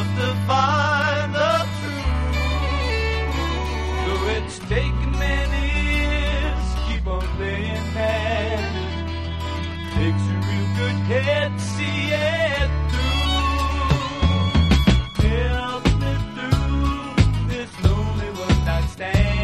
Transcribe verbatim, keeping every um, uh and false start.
enough to find the truth. Though it's taken many years, keep on playing man. Takes a real good head to see it through. Help me through this lonely one night stand.